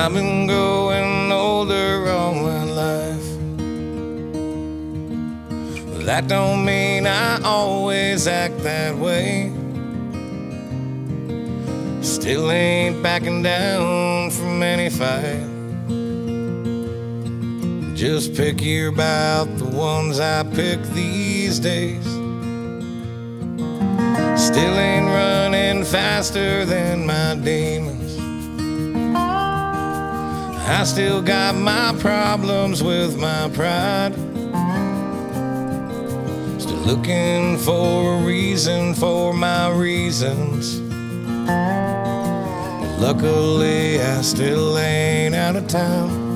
I've been growing older all my life. That don't mean I always act that way. Still ain't backing down from any fight. Just pickier about the ones I pick these days. Still ain't running faster than my demons. I still got my problems with my pride. Still looking for a reason for my reasons. Luckily, I still ain't out of town.